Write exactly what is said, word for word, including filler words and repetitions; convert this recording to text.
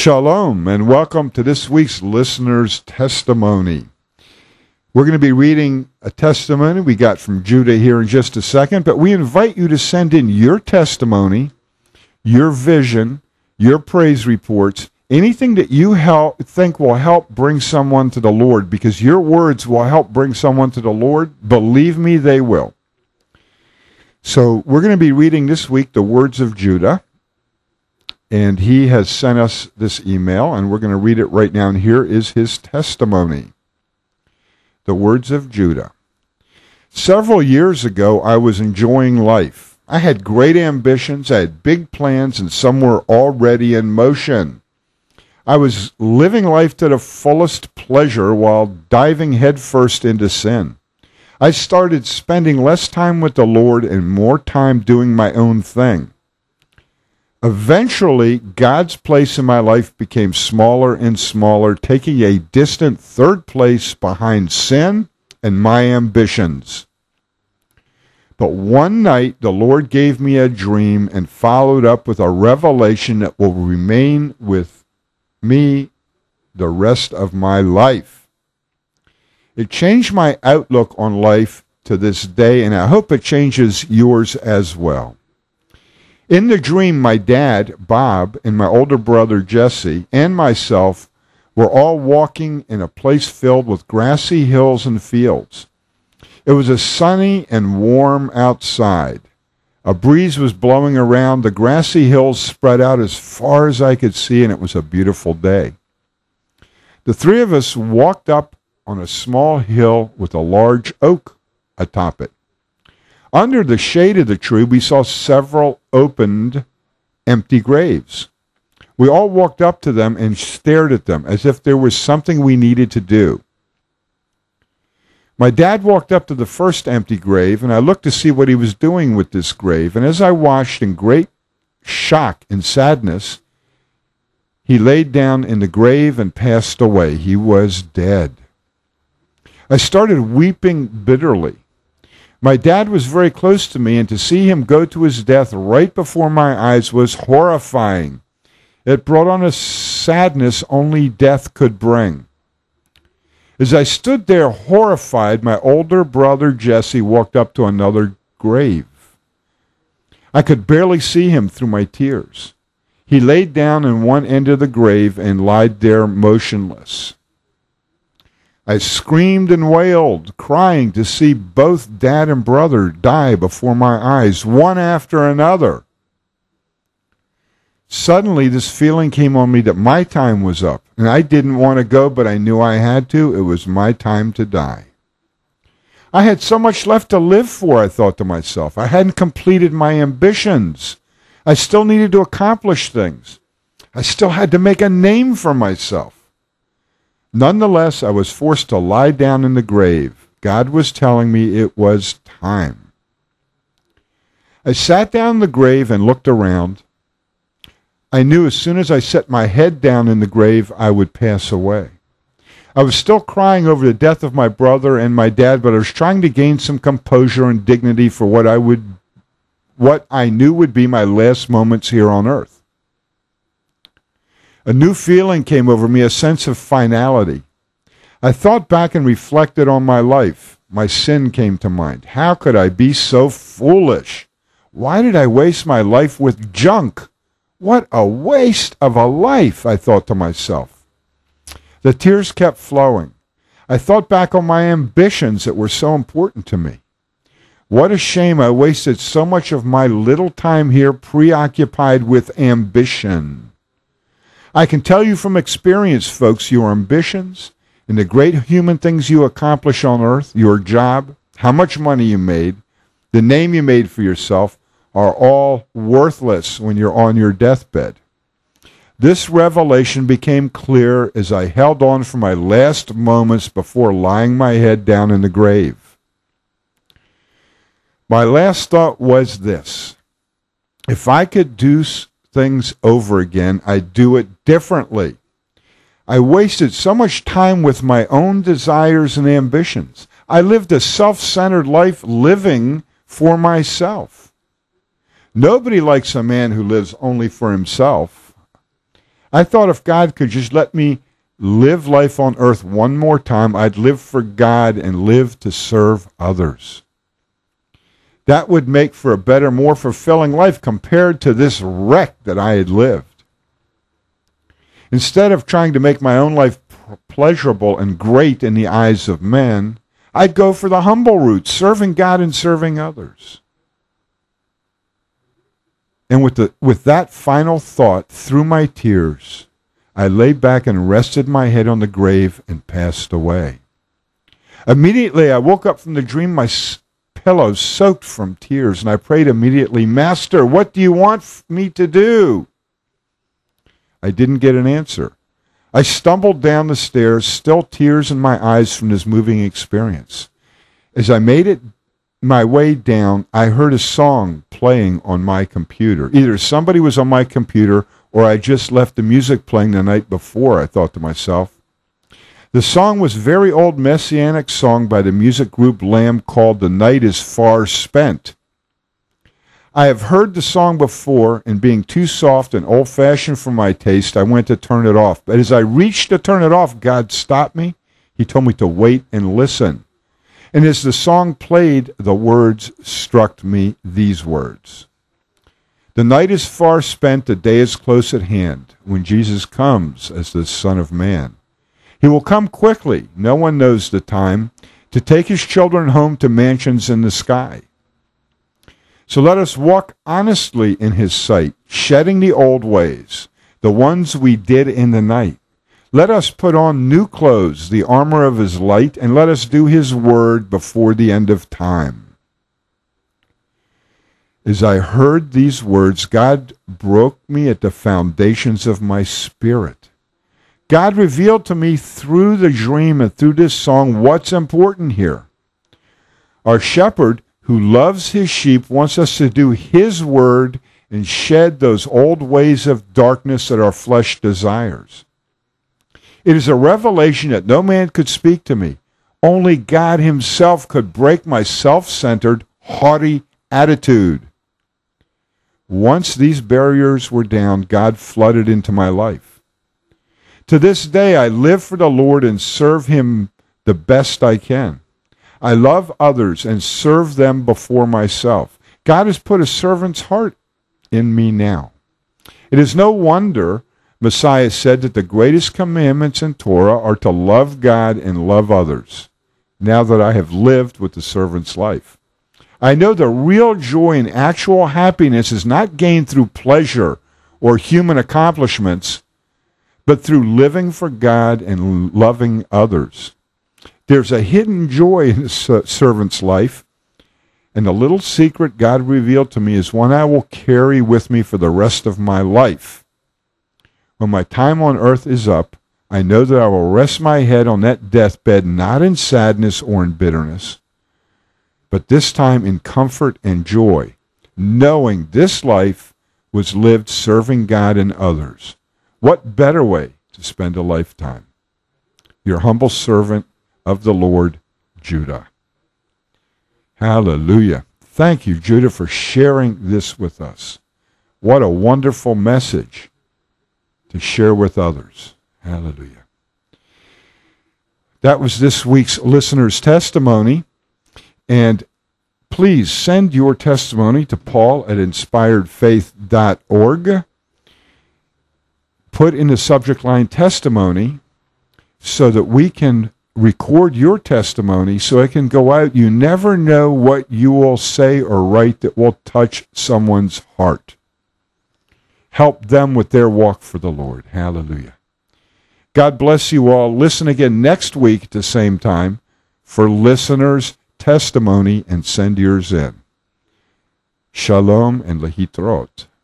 Shalom, and welcome to this week's listener's testimony. We're going to be reading a testimony we got from Judah here in just a second, but we invite you to send in your testimony, your vision, your praise reports, anything that you help, think will help bring someone to the Lord, because your words will help bring someone to the Lord. Believe me, they will. So we're going to be reading this week the words of Judah. And he has sent us this email, and we're going to read it right now. And here is his testimony. The words of Judah. Several years ago, I was enjoying life. I had great ambitions, I had big plans, and some were already in motion. I was living life to the fullest pleasure while diving headfirst into sin. I started spending less time with the Lord and more time doing my own thing. Eventually, God's place in my life became smaller and smaller, taking a distant third place behind sin and my ambitions. But one night, the Lord gave me a dream and followed up with a revelation that will remain with me the rest of my life. It changed my outlook on life to this day, and I hope it changes yours as well. In the dream, my dad, Bob, and my older brother, Jesse, and myself were all walking in a place filled with grassy hills and fields. It was a sunny and warm outside. A breeze was blowing around. The grassy hills spread out as far as I could see, and it was a beautiful day. The three of us walked up on a small hill with a large oak atop it. Under the shade of the tree, we saw several opened, empty graves. We all walked up to them and stared at them as if there was something we needed to do. My dad walked up to the first empty grave, and I looked to see what he was doing with this grave. And as I watched in great shock and sadness, he laid down in the grave and passed away. He was dead. I started weeping bitterly. My dad was very close to me, and to see him go to his death right before my eyes was horrifying. It brought on a sadness only death could bring. As I stood there horrified, my older brother Jesse walked up to another grave. I could barely see him through my tears. He laid down in one end of the grave and lied there motionless. I screamed and wailed, crying to see both dad and brother die before my eyes, one after another. Suddenly, this feeling came on me that my time was up, and I didn't want to go, but I knew I had to. It was my time to die. I had so much left to live for, I thought to myself. I hadn't completed my ambitions. I still needed to accomplish things. I still had to make a name for myself. Nonetheless, I was forced to lie down in the grave. God was telling me it was time. I sat down in the grave and looked around. I knew as soon as I set my head down in the grave, I would pass away. I was still crying over the death of my brother and my dad, but I was trying to gain some composure and dignity for what I would, what I knew would be my last moments here on earth. A new feeling came over me, a sense of finality. I thought back and reflected on my life. My sin came to mind. How could I be so foolish? Why did I waste my life with junk? What a waste of a life, I thought to myself. The tears kept flowing. I thought back on my ambitions that were so important to me. What a shame I wasted so much of my little time here preoccupied with ambition. I can tell you from experience, folks, your ambitions and the great human things you accomplish on earth, your job, how much money you made, the name you made for yourself, are all worthless when you're on your deathbed. This revelation became clear as I held on for my last moments before lying my head down in the grave. My last thought was this: if I could do things over again, I'd do it differently. I wasted so much time with my own desires and ambitions. I lived a self-centered life living for myself. Nobody likes a man who lives only for himself. I thought if God could just let me live life on earth one more time, I'd live for God and live to serve others. That would make for a better, more fulfilling life compared to this wreck that I had lived. Instead of trying to make my own life pleasurable and great in the eyes of men, I'd go for the humble route, serving God and serving others. And with the with that final thought, through my tears, I lay back and rested my head on the grave and passed away. Immediately I woke up from the dream, my pillow soaked from tears, and I prayed immediately, Master, what do you want me to do? I didn't get an answer. I stumbled down the stairs, still tears in my eyes from this moving experience. As I made it my way down, I heard a song playing on my computer. Either somebody was on my computer or I just left the music playing the night before, I thought to myself. The song was a very old messianic song by the music group Lamb called The Night is Far Spent. I have heard the song before, and being too soft and old-fashioned for my taste, I went to turn it off. But as I reached to turn it off, God stopped me. He told me to wait and listen. And as the song played, the words struck me, these words. The night is far spent, the day is close at hand, when Jesus comes as the Son of Man. He will come quickly, no one knows the time, to take his children home to mansions in the sky. So let us walk honestly in his sight, shedding the old ways, the ones we did in the night. Let us put on new clothes, the armor of his light, and let us do his word before the end of time. As I heard these words, God broke me at the foundations of my spirit. God revealed to me through the dream and through this song what's important here. Our shepherd, who loves his sheep, wants us to do his word and shed those old ways of darkness that our flesh desires. It is a revelation that no man could speak to me. Only God himself could break my self-centered, haughty attitude. Once these barriers were down, God flooded into my life. To this day, I live for the Lord and serve him the best I can. I love others and serve them before myself. God has put a servant's heart in me now. It is no wonder Messiah said that the greatest commandments in Torah are to love God and love others, now that I have lived with the servant's life. I know the real joy and actual happiness is not gained through pleasure or human accomplishments, but through living for God and loving others. There's a hidden joy in the servant's life, and the little secret God revealed to me is one I will carry with me for the rest of my life. When my time on earth is up, I know that I will rest my head on that deathbed not in sadness or in bitterness, but this time in comfort and joy, knowing this life was lived serving God and others. What better way to spend a lifetime? Your humble servant of the Lord, Judah. Hallelujah. Thank you, Judah, for sharing this with us. What a wonderful message to share with others. Hallelujah. That was this week's listener's testimony. And please send your testimony to Paul at inspired faith dot org. Put in the subject line testimony so that we can record your testimony so it can go out. You never know what you will say or write that will touch someone's heart. Help them with their walk for the Lord. Hallelujah. God bless you all. Listen again next week at the same time for listeners' testimony and send yours in. Shalom and lehitrot.